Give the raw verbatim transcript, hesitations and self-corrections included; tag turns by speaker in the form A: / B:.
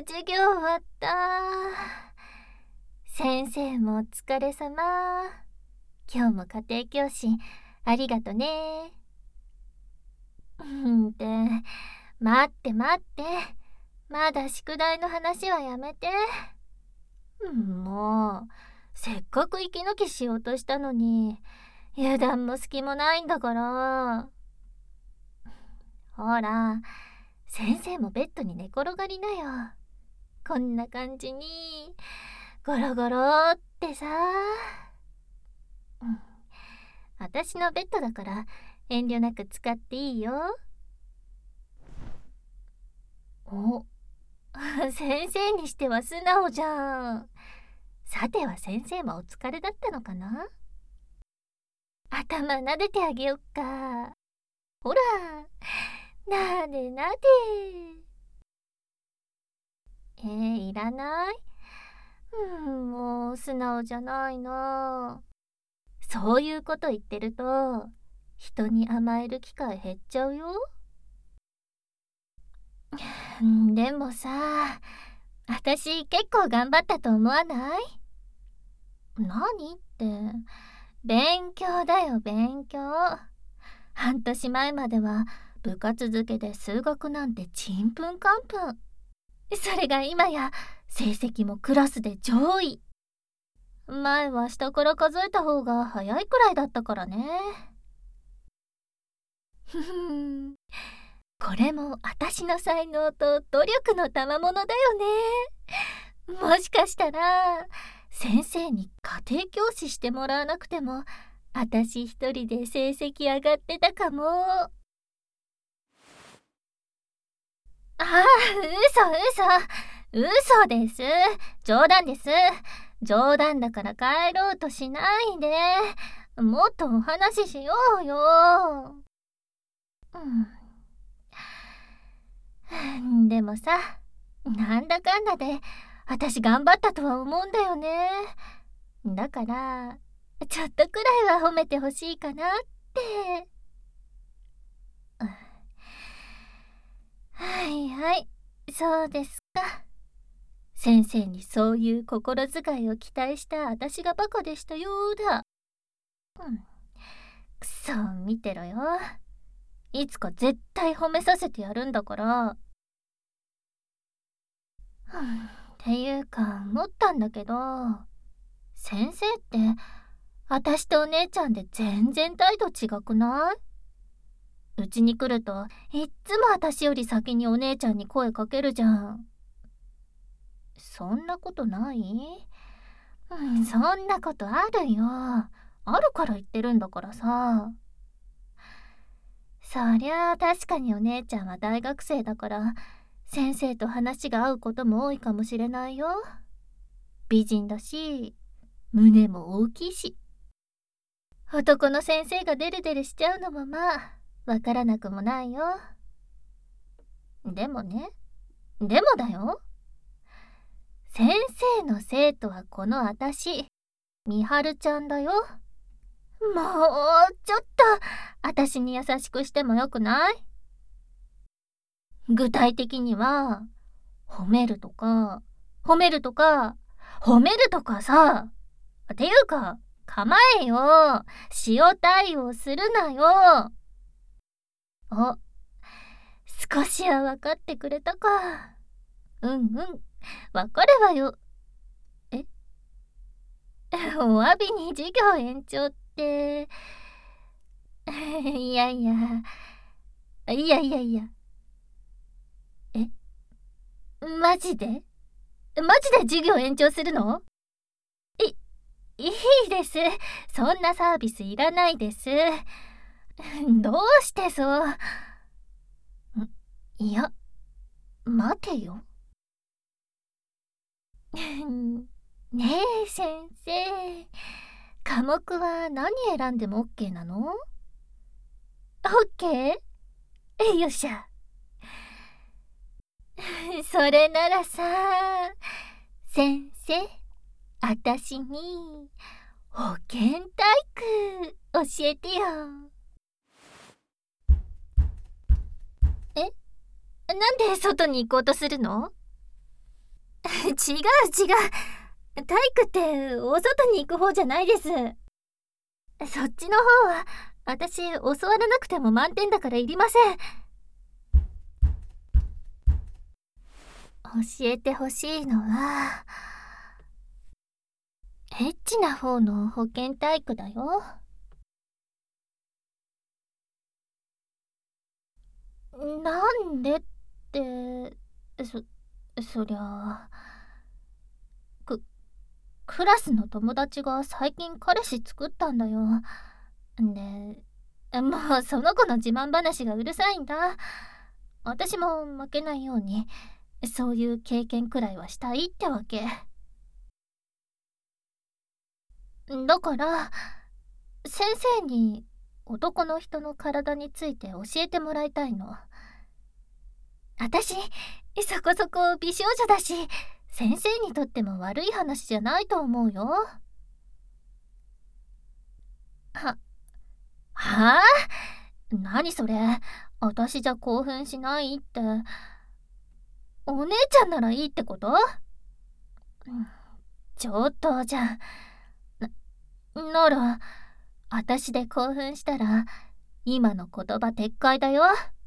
A: 授業終わった。先生もお疲れ様。今日も家庭教師ありがとね。うんって待って待って、まだ宿題の話はやめて。もうせっかく息抜きしようとしたのに油断も隙もないんだから。ほら、先生もベッドに寝転がりなよ。こんな感じにゴロゴロってさ。うん、私のベッドだから遠慮なく使っていいよ。お先生にしては素直じゃん。さては先生もお疲れだったのかな。頭撫でてあげよっか。ほら、なでなで。えー、いらない？うん、もう素直じゃないな。そういうこと言ってると人に甘える機会減っちゃうよ。でもさ、私結構頑張ったと思わない？何って、勉強だよ勉強。半年前までは部活付けで数学なんてちんぷんかんぷん。それが今や成績もクラスで上位。前は下から数えた方が早いくらいだったからね。ふふん、これも私の才能と努力の賜物だよね。もしかしたら先生に家庭教師してもらわなくても私一人で成績上がってたかも。ああ、嘘嘘嘘です。冗談です。冗談だから帰ろうとしないで。もっとお話ししようよ。うん、でもさ、なんだかんだで私頑張ったとは思うんだよね。だからちょっとくらいは褒めてほしいかなって。はいはい、そうですか。先生にそういう心遣いを期待した私がバカでしたようだ。うん、くそ、見てろよ。いつか絶対褒めさせてやるんだから。うん、っていうか思ったんだけど、先生って私とお姉ちゃんで全然態度違くない？うちに来るといっつも私より先にお姉ちゃんに声かけるじゃん。そんなことない？うん、そんなことあるよ。あるから言ってるんだからさ。そりゃあ確かにお姉ちゃんは大学生だから先生と話が合うことも多いかもしれないよ。美人だし胸も大きいし。男の先生がデレデレしちゃうのもまあわからなくもないよ。でもね、でもだよ。先生の生徒はこの私、みはるちゃんだよ。もうちょっと私に優しくしてもよくない？具体的には褒めるとか褒めるとか褒めるとかさ。っていうか構えよ。塩対応するなよ。お、少しは分かってくれたか。うんうん、分かるわよ。えお詫びに授業延長っていやいやいやいやいやえマジでマジで授業延長するの？いいいです。そんなサービスいらないです。どうしてそう。いや、待てよ。ねえ先生、科目は何選んでも OK なの？ OK？ よっしゃ。それならさ、先生、あたしに保健体育教えてよ。え、なんで外に行こうとするの？ 違う違う。体育ってお外に行く方じゃないです。そっちの方は私教わらなくても満点だからいりません。教えてほしいのはエッチな方の保健体育だよ。なんでって、そ、そりゃあ、く、クラスの友達が最近彼氏作ったんだよ。で、もうその子の自慢話がうるさいんだ。私も負けないように、そういう経験くらいはしたいってわけ。だから、先生に男の人の体について教えてもらいたいの。私、そこそこ美少女だし、先生にとっても悪い話じゃないと思うよ。は、はあ？何それ？私じゃ興奮しないって。お姉ちゃんならいいってこと？うん、ちょっとじゃな、なら、私で興奮したら、今の言葉撤回だよ。